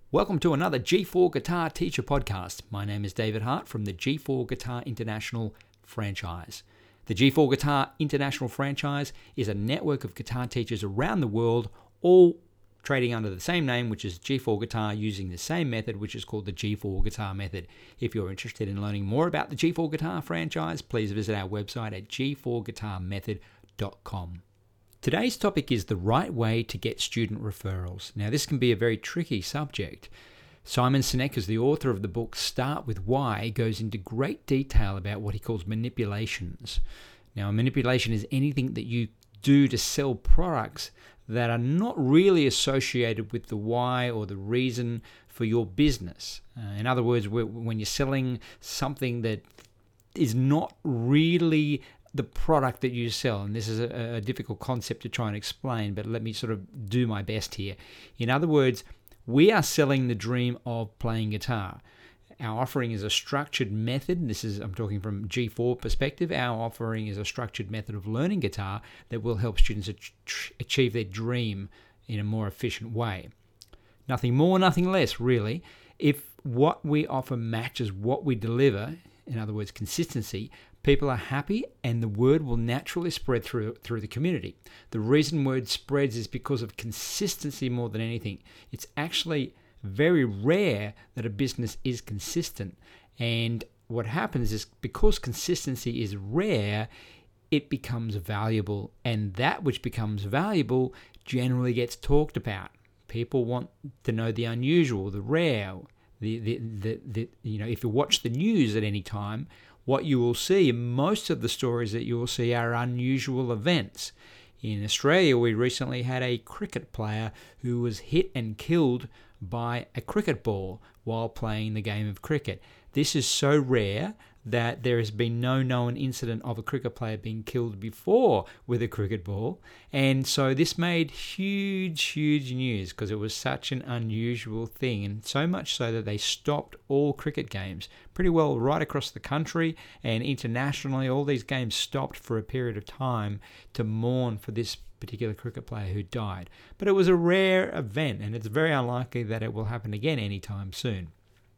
Welcome to another G4 Guitar Teacher podcast. My name is David Hart from the G4 Guitar International franchise. The G4 Guitar International franchise is a network of guitar teachers around the world, all trading under the same name, which is G4 Guitar, using the same method, which is called the G4 Guitar method. If you're interested in learning more about the G4 Guitar franchise, please visit our website at g4guitarmethod.com. Today's topic is the right way to get student referrals. Now, this can be a very tricky subject. Simon Sinek, as the author of the book Start With Why, goes into great detail about what he calls manipulations. Now, a manipulation is anything that you do to sell products that are not really associated with the why or the reason for your business. In other words, when you're selling something that is not really the product that you sell, and this is a difficult concept to try and explain, but let me sort of do my best here. In other words, we are selling the dream of playing guitar. Our offering is a structured method. I'm talking from G4 perspective. Our offering is a structured method of learning guitar that will help students achieve their dream in a more efficient way. Nothing more, nothing less, really. If what we offer matches what we deliver, in other words, consistency, people are happy and the word will naturally spread through the community. The reason word spreads is because of consistency more than anything. It's actually very rare that a business is consistent. And what happens is, because consistency is rare, it becomes valuable. And that which becomes valuable generally gets talked about. People want to know the unusual, the rare. If you watch the news at any time, what you will see, most of the stories that you will see, are unusual events. In Australia, we recently had a cricket player who was hit and killed by a cricket ball while playing the game of cricket. This is so rare that there has been no known incident of a cricket player being killed before with a cricket ball. And so this made huge news because it was such an unusual thing. And so much so that they stopped all cricket games pretty well right across the country, and internationally. All these games stopped for a period of time to mourn for this particular cricket player who died. But it was a rare event, and it's very unlikely that it will happen again anytime soon.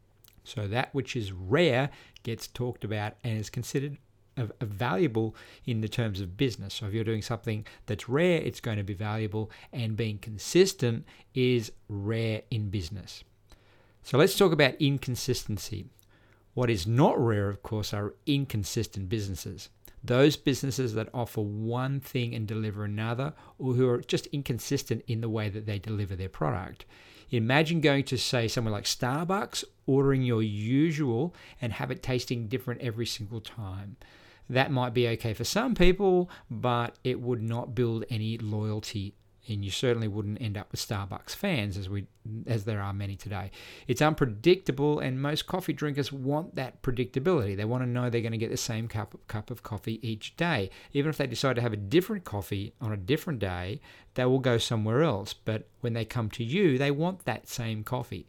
So that which is rare gets talked about and is considered valuable in the terms of business. So if you're doing something that's rare, it's going to be valuable, and being consistent is rare in business. So let's talk about inconsistency. What is not rare, of course, are inconsistent businesses. Those businesses that offer one thing and deliver another, or who are just inconsistent in the way that they deliver their product. Imagine going to, say, somewhere like Starbucks, ordering your usual and have it tasting different every single time. That might be okay for some people, but it would not build any loyalty, and you certainly wouldn't end up with Starbucks fans, as there are many today. It's unpredictable, and most coffee drinkers want that predictability. They want to know they're going to get the same cup of coffee each day. Even if they decide to have a different coffee on a different day, they will go somewhere else. But when they come to you, they want that same coffee.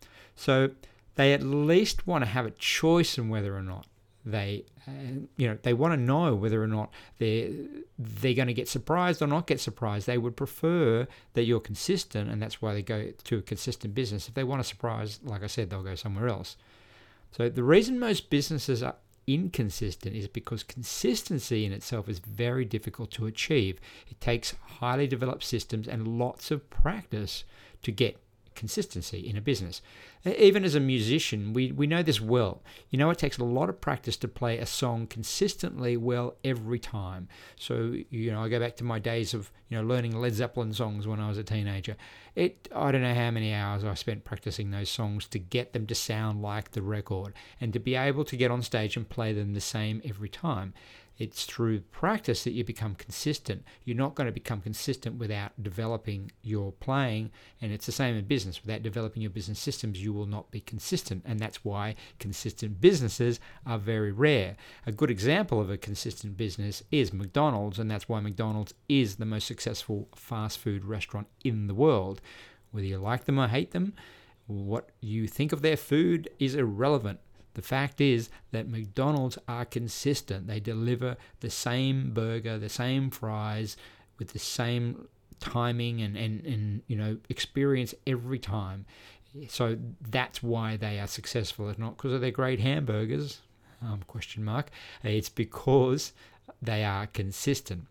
So they at least want to have a choice in whether or not they want to know whether or not they're going to get surprised or not get surprised. They would prefer that you're consistent, and that's why they go to a consistent business. If they want a surprise, like I said, they'll go somewhere else. So the reason most businesses are inconsistent is because consistency in itself is very difficult to achieve. It takes highly developed systems and lots of practice to get consistency in a business. Even as a musician, we know this well. It takes a lot of practice to play a song consistently well every time. So, I go back to my days of, learning Led Zeppelin songs when I was a teenager. I don't know how many hours I spent practicing those songs to get them to sound like the record and to be able to get on stage and play them the same every time. It's through practice that you become consistent. You're not going to become consistent without developing your playing, and it's the same in business. Without developing your business systems, you will not be consistent, and that's why consistent businesses are very rare. A good example of a consistent business is McDonald's, and that's why McDonald's is the most successful fast food restaurant in the world. Whether you like them or hate them, what you think of their food is irrelevant. The fact is that McDonald's are consistent. They deliver the same burger, the same fries, with the same timing and experience every time. So that's why they are successful. It's not because of their great hamburgers, question mark. It's because they are consistent.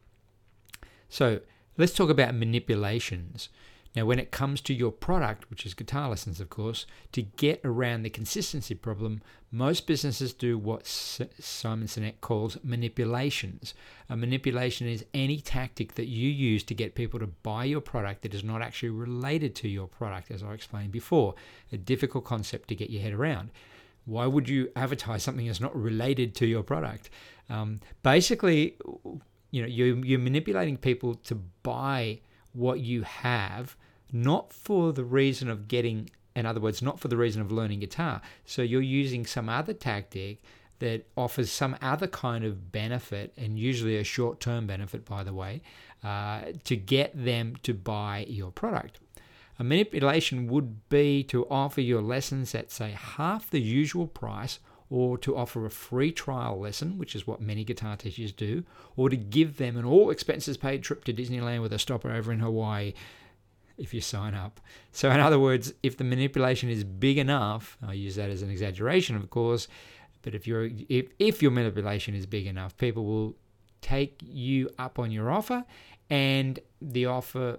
So let's talk about manipulations. Now, when it comes to your product, which is guitar lessons, of course, to get around the consistency problem, most businesses do what Simon Sinek calls manipulations. A manipulation is any tactic that you use to get people to buy your product that is not actually related to your product, as I explained before. A difficult concept to get your head around. Why would you advertise something that's not related to your product? Basically, you're manipulating people to buy what you have, not for the reason of getting, in other words, not for the reason of learning guitar. So you're using some other tactic that offers some other kind of benefit, and usually a short-term benefit, by the way, to get them to buy your product. A manipulation would be to offer your lessons at, say, half the usual price, or to offer a free trial lesson, which is what many guitar teachers do, or to give them an all-expenses-paid trip to Disneyland with a stopover over in Hawaii if you sign up. So in other words, if the manipulation is big enough, I use that as an exaggeration, of course, but if your manipulation is big enough, people will take you up on your offer, and the offer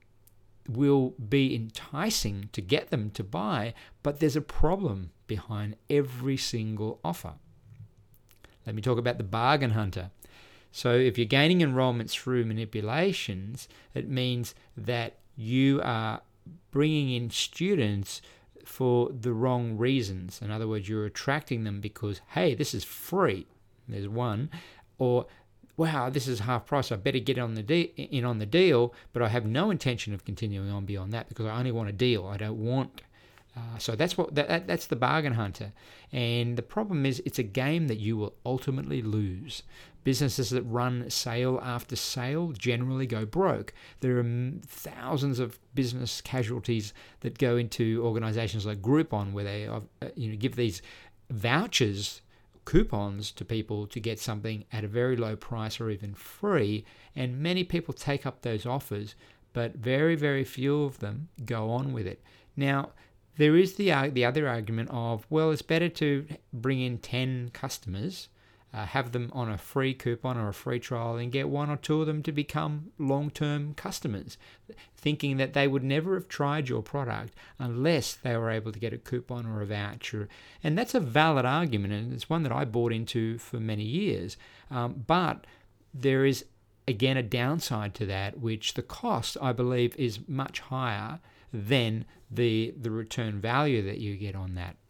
will be enticing to get them to buy, but there's a problem behind every single offer. Let me talk about the bargain hunter. So if you're gaining enrollments through manipulations, it means that you are bringing in students for the wrong reasons. In other words, you're attracting them because, hey, this is free. There's one. Or, wow, this is half price. I better get in on the deal, but I have no intention of continuing on beyond that because I only want a deal. I don't want. So that's the bargain hunter. And the problem is it's a game that you will ultimately lose. Businesses that run sale after sale generally go broke. There are thousands of business casualties that go into organizations like Groupon, where they give these vouchers, coupons to people to get something at a very low price or even free, and many people take up those offers, but very, very few of them go on with it. Now, there is the other argument of, well, it's better to bring in 10 customers, have them on a free coupon or a free trial, and get one or two of them to become long-term customers, thinking that they would never have tried your product unless they were able to get a coupon or a voucher. And that's a valid argument, and it's one that I bought into for many years. But there is, again, a downside to that, which the cost, I believe, is much higher than the return value that you get on that.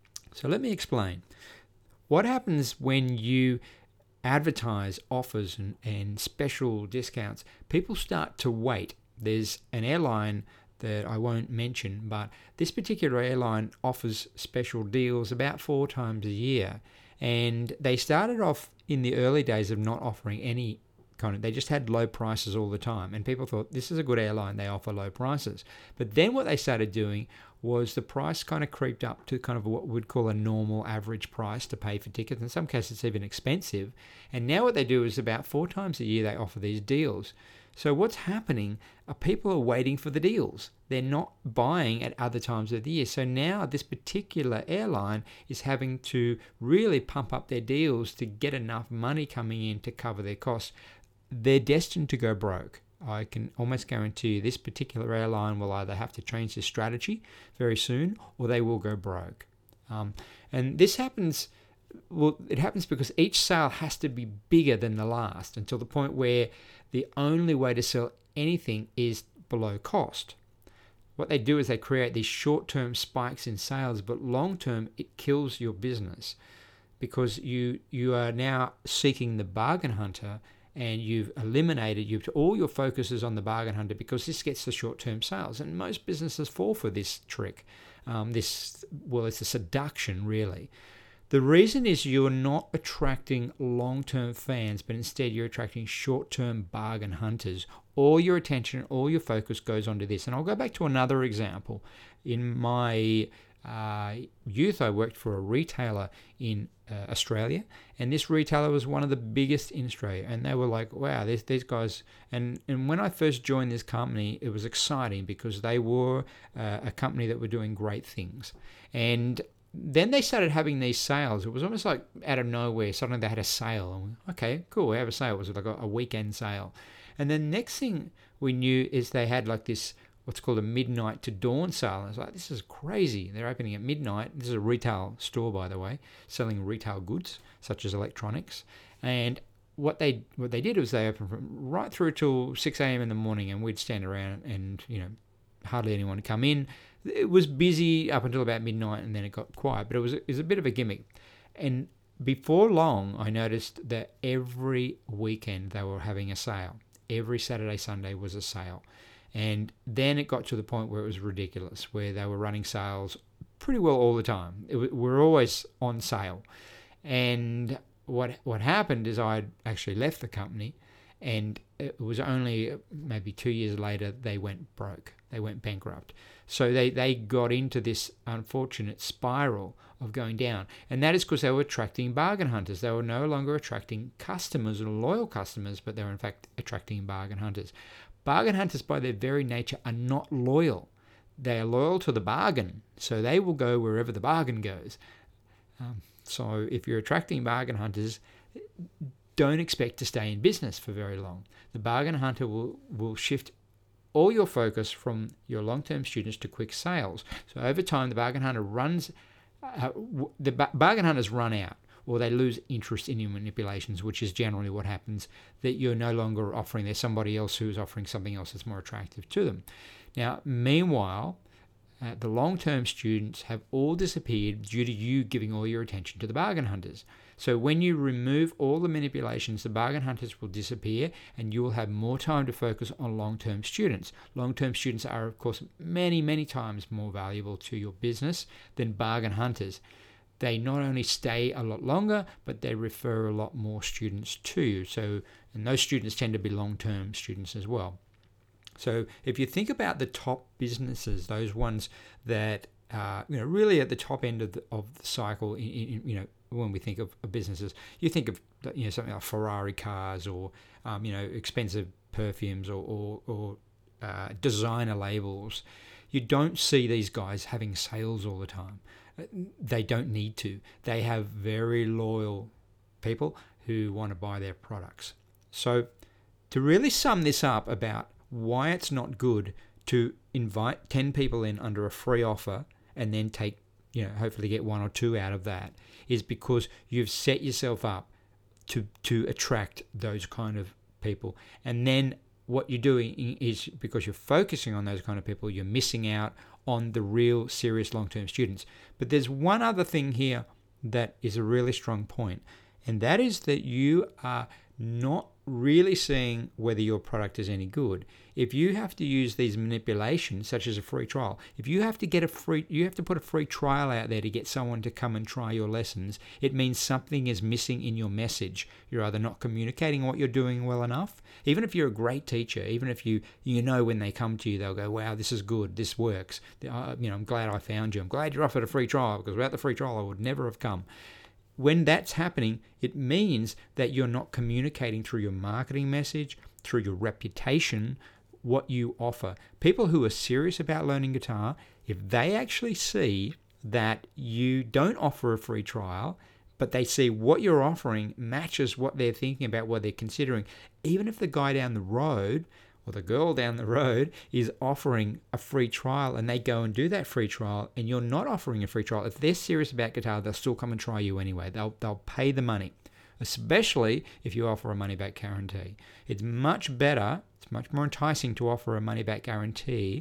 So let me explain. What happens when you advertise offers and special discounts? People start to wait. There's an airline that I won't mention, but this particular airline offers special deals about 4 times a year. And they started off in the early days of not offering any they just had low prices all the time, and people thought, this is a good airline, they offer low prices. But then what they started doing was the price kind of creeped up to kind of what we'd call a normal average price to pay for tickets. In some cases, it's even expensive. And now what they do is about 4 times a year they offer these deals. So what's happening are people are waiting for the deals. They're not buying at other times of the year. So now this particular airline is having to really pump up their deals to get enough money coming in to cover their costs. They're destined to go broke. I can almost guarantee you this particular airline will either have to change their strategy very soon, or they will go broke. And this happens, it happens because each sale has to be bigger than the last, until the point where the only way to sell anything is below cost. What they do is they create these short-term spikes in sales, but long-term it kills your business, because you are now seeking the bargain hunter, and you've eliminated, all your focus is on the bargain hunter, because this gets the short-term sales. And most businesses fall for this trick. It's a seduction, really. The reason is you're not attracting long-term fans, but instead you're attracting short-term bargain hunters. All your attention, all your focus goes onto this. And I'll go back to another example. In my youth, I worked for a retailer in Australia, and this retailer was one of the biggest in Australia, and they were like, wow, these guys, and when I first joined this company, it was exciting because they were a company that were doing great things. And then they started having these sales. It was almost like out of nowhere, suddenly they had a sale. And okay, cool, we have a sale. It was like a weekend sale. And then next thing we knew is they had like this, what's called a midnight to dawn sale. And I was like, this is crazy. They're opening at midnight. This is a retail store, by the way, selling retail goods such as electronics. And what they did was they opened from right through till 6 a.m. in the morning, and we'd stand around and, hardly anyone would come in. It was busy up until about midnight, and then it got quiet, but it was a bit of a gimmick. And before long, I noticed that every weekend they were having a sale. Every Saturday, Sunday was a sale. And then it got to the point where it was ridiculous, where they were running sales pretty well all the time. We're always on sale. And what happened is I actually left the company, and it was only maybe 2 years later they went broke. They went bankrupt. So they got into this unfortunate spiral of going down. And that is because they were attracting bargain hunters. They were no longer attracting customers or loyal customers, but they were in fact attracting bargain hunters. Bargain hunters, by their very nature, are not loyal. They are loyal to the bargain, so they will go wherever the bargain goes. So if you're attracting bargain hunters, don't expect to stay in business for very long. The bargain hunter will shift all your focus from your long-term students to quick sales. So over time, the bargain hunter bargain hunters run out, or they lose interest in your manipulations, which is generally what happens, that you're no longer offering. There's somebody else who's offering something else that's more attractive to them. Now, meanwhile, the long-term students have all disappeared due to you giving all your attention to the bargain hunters. So when you remove all the manipulations, the bargain hunters will disappear, and you will have more time to focus on long-term students. Long-term students are, of course, many, many times more valuable to your business than bargain hunters. They not only stay a lot longer, but they refer a lot more students to you. And those students tend to be long-term students as well. So if you think about the top businesses, those ones that are really at the top end of the cycle, when we think of businesses, you think of something like Ferrari cars, or expensive perfumes, or designer labels. You don't see these guys having sales all the time. They don't need to. They have very loyal people who want to buy their products. So to really sum this up about why it's not good to invite 10 people in under a free offer and then take, hopefully get 1 or 2 out of that, is because you've set yourself up to attract those kind of people. And then what you're doing is, because you're focusing on those kind of people, you're missing out on the real serious long-term students. But there's one other thing here that is a really strong point, and that is that you are not really seeing whether your product is any good. If you have to use these manipulations, such as a free trial, if you have to put a free trial out there to get someone to come and try your lessons, it means something is missing in your message. You're either not communicating what you're doing well enough. Even if you're a great teacher, even if you know when they come to you, they'll go, wow, this is good, this works. I'm glad I found you. I'm glad you're offered a free trial, because without the free trial, I would never have come. When that's happening, it means that you're not communicating through your marketing message, through your reputation, what you offer. People who are serious about learning guitar, if they actually see that you don't offer a free trial, but they see what you're offering matches what they're thinking about, what they're considering, even if the guy down the road or the girl down the road is offering a free trial and they go and do that free trial and you're not offering a free trial, if they're serious about guitar, they'll still come and try you anyway. They'll pay the money, especially if you offer a money-back guarantee. It's much better, it's much more enticing to offer a money-back guarantee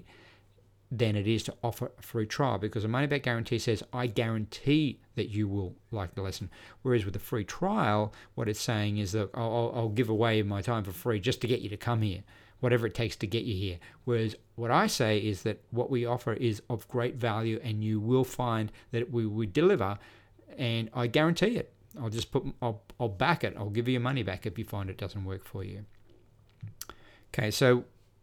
than it is to offer a free trial, because a money-back guarantee says, I guarantee that you will like the lesson. Whereas with a free trial, what it's saying is that I'll give away my time for free just to get you to come here, whatever it takes to get you here. Whereas what I say is that what we offer is of great value, and you will find that we deliver, and I guarantee it. I'll back it. I'll give you your money back if you find it doesn't work for you. Okay, so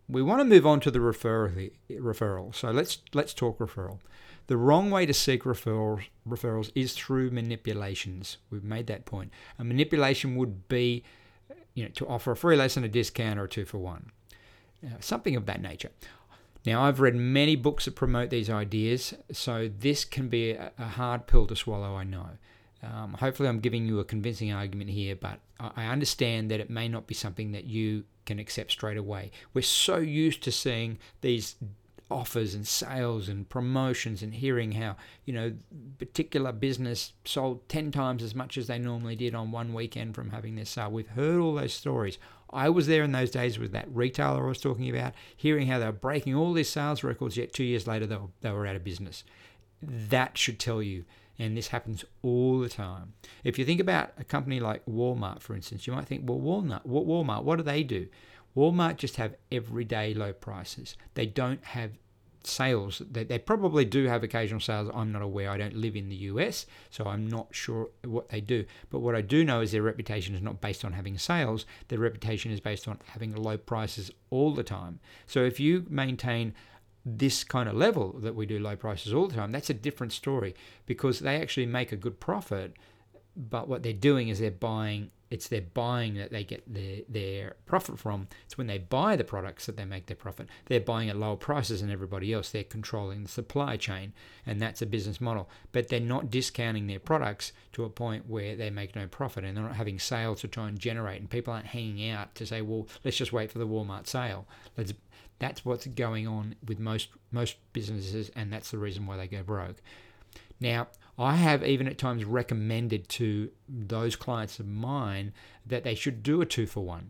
we want to move on to the referral. So let's talk referral. The wrong way to seek referrals is through manipulations. We've made that point. A manipulation would be, to offer a free lesson, a discount, or a 2-for-1, something of that nature. Now, I've read many books that promote these ideas, so this can be a hard pill to swallow, I know. Hopefully I'm giving you a convincing argument here, but I understand that it may not be something that you can accept straight away. We're so used to seeing these offers and sales and promotions and hearing how, particular business sold 10 times as much as they normally did on one weekend from having their sale. We've heard all those stories. I was there in those days with that retailer I was talking about, hearing how they were breaking all these sales records, yet 2 years later they were out of business. That should tell you, and this happens all the time. If you think about a company like Walmart, for instance, you might think, well, Walmart, what do? Walmart just have everyday low prices. They don't have sales. They probably do have occasional sales. I'm not aware. I don't live in the US, so I'm not sure what they do. But what I do know is their reputation is not based on having sales. Their reputation is based on having low prices all the time. So if you maintain this kind of level that we do low prices all the time, that's a different story, because they actually make a good profit. But what they're doing is they're buying that they get their profit from. It's when they buy the products that they make their profit. They're buying at lower prices than everybody else. They're controlling the supply chain, and that's a business model. But they're not discounting their products to a point where they make no profit, and they're not having sales to try and generate, and people aren't hanging out to say, well, let's just wait for the Walmart sale. That's what's going on with most businesses, and that's the reason why they go broke. Now, I have even at times recommended to those clients of mine that they should do a 2-for-1.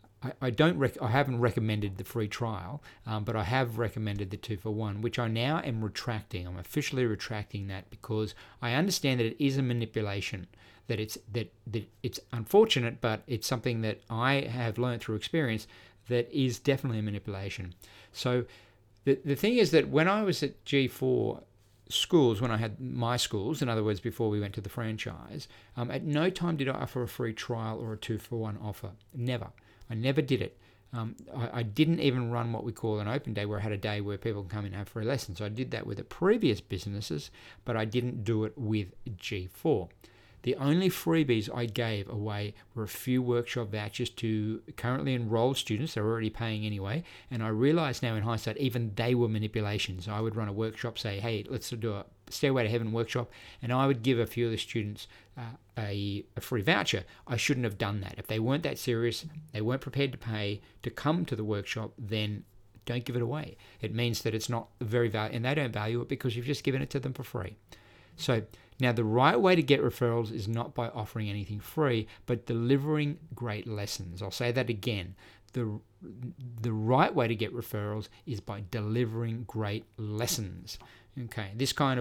I haven't recommended the free trial, but I have recommended the 2-for-1, which I now am retracting. I'm officially retracting that, because I understand that it is a manipulation. That it's unfortunate, but it's something that I have learned through experience that is definitely a manipulation. So the thing is that when I was at G4 schools, when I had my schools, in other words, before we went to the franchise, at no time did I offer a free trial or a 2-for-1 offer. Never. I never did it. I didn't even run what we call an open day, where I had a day where people can come in and have free lessons. So I did that with the previous businesses, but I didn't do it with G4. The only freebies I gave away were a few workshop vouchers to currently enrolled students. They're already paying anyway. And I realize now in hindsight, even they were manipulations. I would run a workshop, say, hey, let's do a Stairway to Heaven workshop, and I would give a few of the students a free voucher. I shouldn't have done that. If they weren't that serious, they weren't prepared to pay to come to the workshop, then don't give it away. It means that it's not very valuable, and they don't value it because you've just given it to them for free. So now the right way to get referrals is not by offering anything free, but delivering great lessons. I'll say that again. The right way to get referrals is by delivering great lessons. Okay, the kind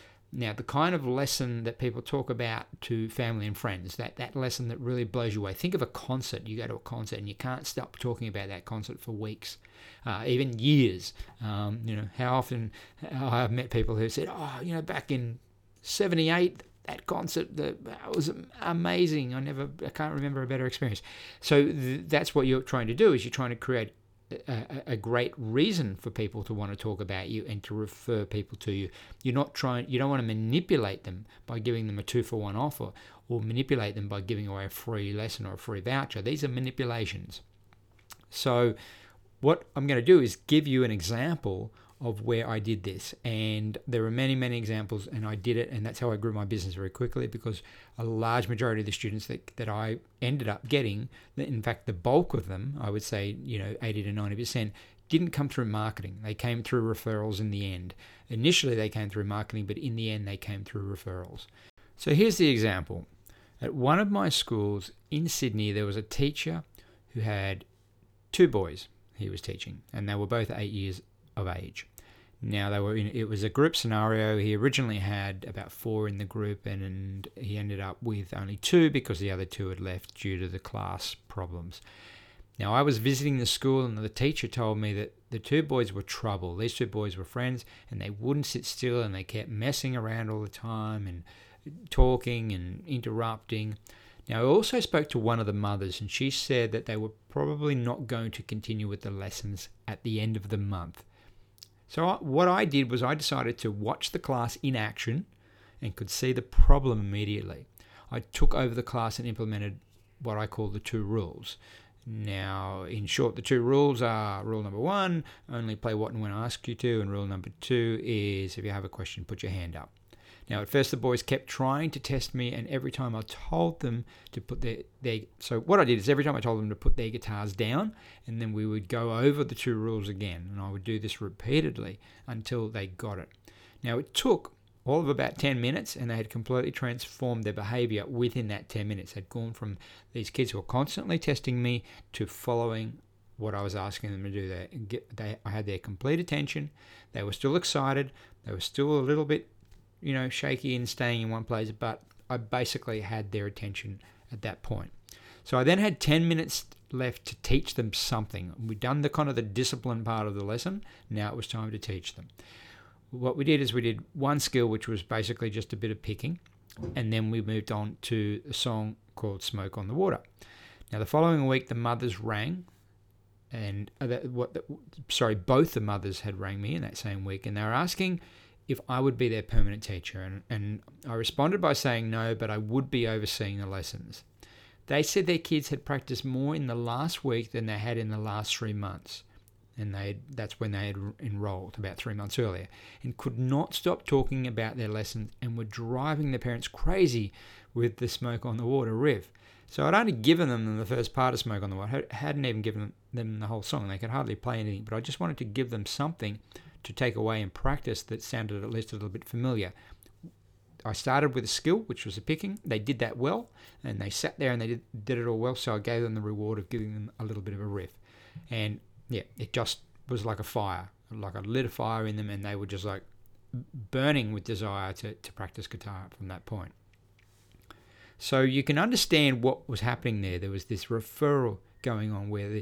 of lesson that people talk about to family and friends, that lesson that really blows you away. Think of a concert. You go to a concert and you can't stop talking about that concert for weeks, even years. How often I've met people who said, back in 78, that concert, that was amazing. I can't remember a better experience. So that's what you're trying to do, is you're trying to create a great reason for people to want to talk about you and to refer people to you. You don't want to manipulate them by giving them a 2-for-1 offer, or manipulate them by giving away a free lesson or a free voucher. These are manipulations. So what I'm going to do is give you an example of where I did this, and there are many, many examples, and I did it, and that's how I grew my business very quickly, because a large majority of the students that I ended up getting, in fact the bulk of them, I would say 80 to 90%, didn't come through marketing. They came through referrals in the end. Initially they came through marketing, but in the end they came through referrals. So here's the example. At one of my schools in Sydney, there was a teacher who had 2 boys he was teaching, and they were both 8 years of age. Now it was a group scenario. He originally had about 4 in the group, and he ended up with only 2 because the other 2 had left due to the class problems. Now I was visiting the school, and the teacher told me that the 2 boys were trouble. These 2 boys were friends, and they wouldn't sit still, and they kept messing around all the time and talking and interrupting. Now, I also spoke to one of the mothers, and she said that they were probably not going to continue with the lessons at the end of the month. So what I did was I decided to watch the class in action and could see the problem immediately. I took over the class and implemented what I call the 2 rules. Now, in short, the 2 rules are: rule number 1, only play what and when I ask you to, and rule number 2 is if you have a question, put your hand up. Now, at first, the boys kept trying to test me, and every time I told them to put so what I did is every time I told them to put their guitars down, and then we would go over the 2 rules again, and I would do this repeatedly until they got it. Now, it took all of about 10 minutes, and they had completely transformed their behavior within that 10 minutes. They'd gone from these kids who were constantly testing me to following what I was asking them to do. I had their complete attention. They were still excited. They were still a little bit, shaky and staying in one place, but I basically had their attention at that point. So I then had 10 minutes left to teach them something. We'd done the kind of the discipline part of the lesson. Now it was time to teach them. What we did is we did one skill, which was basically just a bit of picking, and then we moved on to a song called Smoke on the Water. Now, the following week, the mothers rang, and both the mothers had rang me in that same week, and they were asking if I would be their permanent teacher, and I responded by saying no, but I would be overseeing the lessons. They said their kids had practiced more in the last week than they had in the last 3 months. And that's when they had enrolled about 3 months earlier, and could not stop talking about their lessons and were driving their parents crazy with the Smoke on the Water riff. So I'd only given them the first part of Smoke on the Water. I hadn't even given them the whole song. They could hardly play anything, but I just wanted to give them something to take away and practice that sounded at least a little bit familiar. I started with a skill, which was the picking. They did that well, and they sat there and they did it all well, so I gave them the reward of giving them a little bit of a riff. And yeah, it just was like a fire, like I lit a fire in them, and they were just like burning with desire to practice guitar from that point. So you can understand what was happening there. There was this referral going on where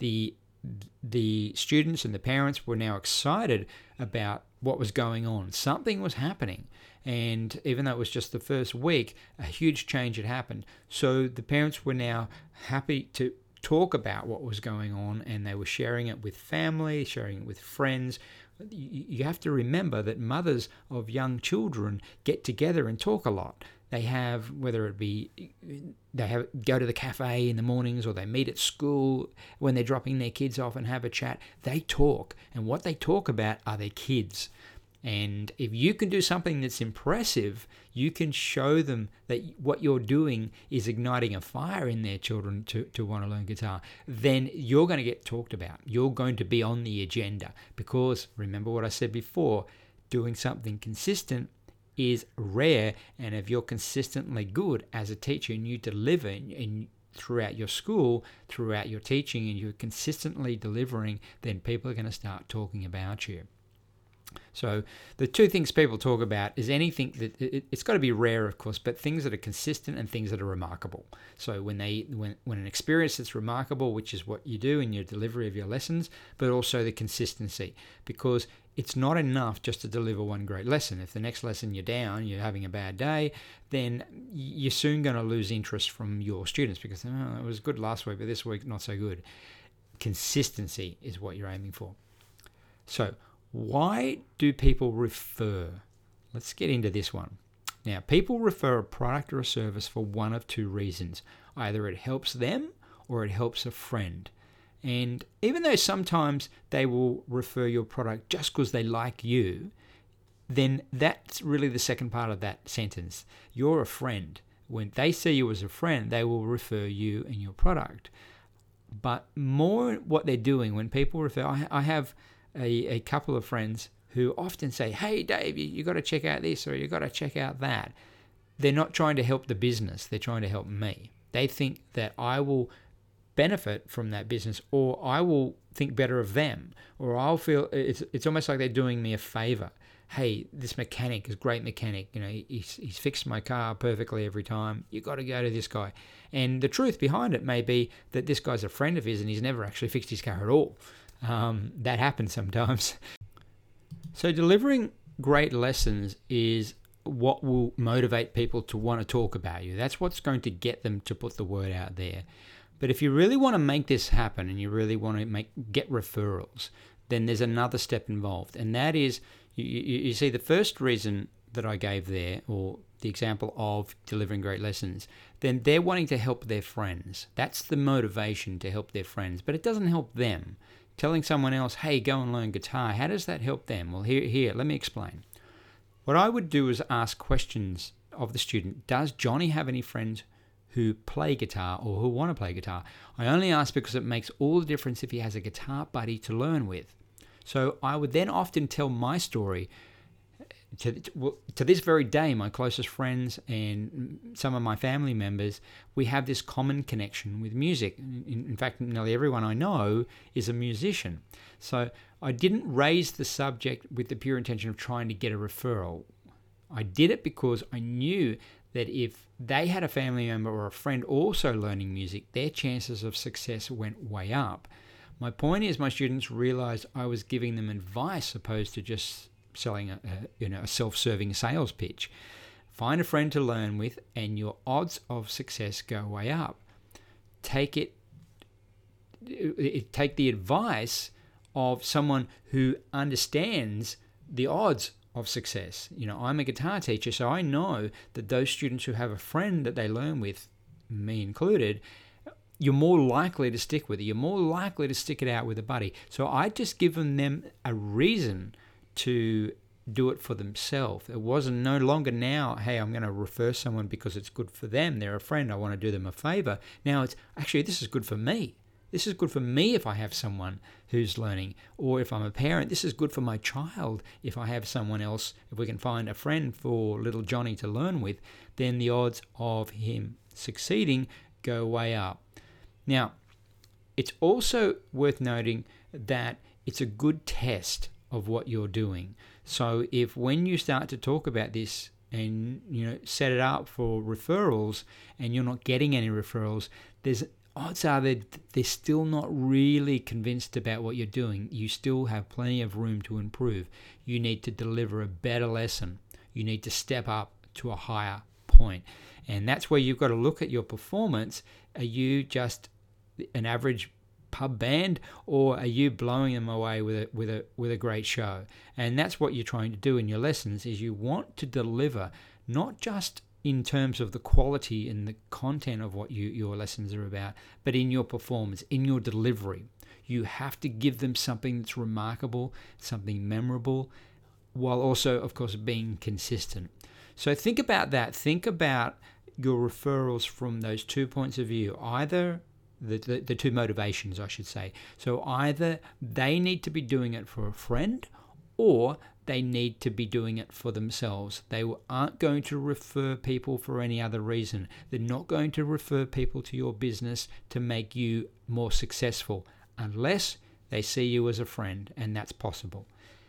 the students and the parents were now excited about what was going on. Something was happening. And even though it was just the first week, a huge change had happened. So the parents were now happy to talk about what was going on, and they were sharing it with family, sharing it with friends. You have to remember that mothers of young children get together and talk a lot. They have, whether it be go to the cafe in the mornings, or they meet at school when they're dropping their kids off and have a chat. They talk, and what they talk about are their kids. And if you can do something that's impressive, you can show them that what you're doing is igniting a fire in their children to want to learn guitar. Then you're going to get talked about. You're going to be on the agenda, because remember what I said before, doing something consistent is rare. And if you're consistently good as a teacher and you deliver throughout your school, throughout your teaching, and you're consistently delivering, then people are going to start talking about you. So the 2 things people talk about is anything that it's got to be rare, of course, but things that are consistent and things that are remarkable. So when an experience that's remarkable, which is what you do in your delivery of your lessons, but also the consistency, because it's not enough just to deliver one great lesson. If the next lesson you're down, you're having a bad day, then you're soon going to lose interest from your students, because it was good last week, but this week not so good. Consistency is what you're aiming for. So why do people refer? Let's get into this one. Now, people refer a product or a service for one of 2 reasons. Either it helps them or it helps a friend. And even though sometimes they will refer your product just because they like you, then that's really the second part of that sentence. You're a friend. When they see you as a friend, they will refer you and your product. But more what they're doing when people refer, I have a couple of friends who often say, hey, Dave, you got to check out this, or you got to check out that. They're not trying to help the business. They're trying to help me. They think that I will benefit from that business, or I will think better of them, or I'll feel it's almost like they're doing me a favor. Hey, this mechanic is a great mechanic. He's fixed my car perfectly every time. You got to go to this guy. And the truth behind it may be that this guy's a friend of his and he's never actually fixed his car at all. That happens sometimes. So delivering great lessons is what will motivate people to want to talk about you. That's what's going to get them to put the word out there. But if you really want to make this happen and you really want to get referrals, then there's another step involved. And that is, you see, the first reason that I gave there, or the example of delivering great lessons, then they're wanting to help their friends. That's the motivation, to help their friends. But it doesn't help them. Telling someone else, hey, go and learn guitar, how does that help them? Well, here, let me explain. What I would do is ask questions of the student. Does Johnny have any friends who play guitar or who want to play guitar? I only ask because it makes all the difference if he has a guitar buddy to learn with. So I would then often tell my story. To this very day, my closest friends and some of my family members, we have this common connection with music. In fact, nearly everyone I know is a musician. So I didn't raise the subject with the pure intention of trying to get a referral. I did it because I knew that if they had a family member or a friend also learning music, their chances of success went way up. My point is, my students realized I was giving them advice opposed to just selling a self-serving sales pitch. Find a friend to learn with and your odds of success go way up. Take the advice of someone who understands the odds of success. I'm a guitar teacher, so I know that those students who have a friend that they learn with, me included, you're more likely to stick with it. You're more likely to stick it out with a buddy. So I just given them a reason to do it for themselves. It wasn't no longer now, hey, I'm going to refer someone because it's good for them. They're a friend. I want to do them a favor. Now it's actually, this is good for me. This is good for me if I have someone who's learning. Or if I'm a parent, this is good for my child if I have someone else. If we can find a friend for little Johnny to learn with, then the odds of him succeeding go way up. Now, it's also worth noting that it's a good test of what you're doing. So if when you start to talk about this and set it up for referrals and you're not getting any referrals, there's odds are that they're still not really convinced about what you're doing. You still have plenty of room to improve. You need to deliver a better lesson. You need to step up to a higher point. And that's where you've got to look at your performance. Are you just an average pub band, or are you blowing them away with a great show? And that's what you're trying to do in your lessons, is you want to deliver not just in terms of the quality and the content of what your lessons are about, but in your performance, in your delivery. You have to give them something that's remarkable, something memorable, while also, of course, being consistent. So think about that. Think about your referrals from those 2 points of view, either the two motivations, I should say. So either they need to be doing it for a friend, or they need to be doing it for themselves. They aren't going to refer people for any other reason. They're not going to refer people to your business to make you more successful, unless they see you as a friend, and that's possible.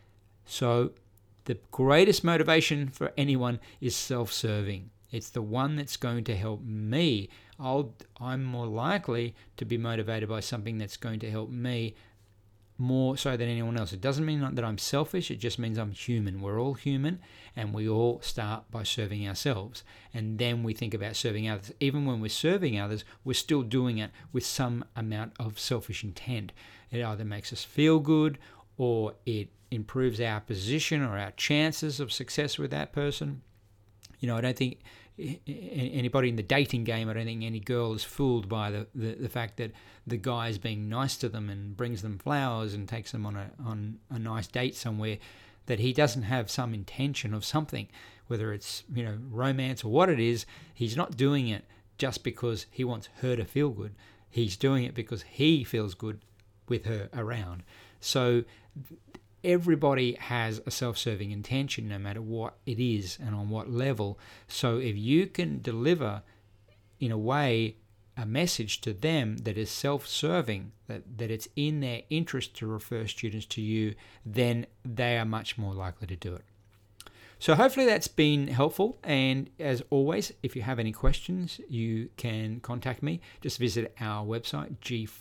So the greatest motivation for anyone is self-serving. It's the one that's going to help me. I'm more likely to be motivated by something that's going to help me more so than anyone else. It doesn't mean that I'm selfish. It just means I'm human. We're all human, and we all start by serving ourselves. And then we think about serving others. Even when we're serving others, we're still doing it with some amount of selfish intent. It either makes us feel good, or it improves our position or our chances of success with that person. I don't think anybody in the dating game, I don't think any girl is fooled by the fact that the guy is being nice to them and brings them flowers and takes them on a nice date somewhere, that he doesn't have some intention of something, whether it's romance or what it is. He's not doing it just because he wants her to feel good. He's doing it because he feels good with her around. So everybody has a self-serving intention, no matter what it is and on what level. So if you can deliver, in a way, a message to them that is self-serving, that it's in their interest to refer students to you, then they are much more likely to do it. So hopefully that's been helpful. And as always, if you have any questions, you can contact me. Just visit our website,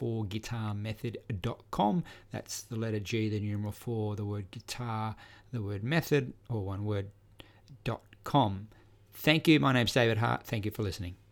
g4guitarmethod.com. That's the letter G, the numeral 4, the word guitar, the word method, or one word, Thank you. My name's David Hart. Thank you for listening.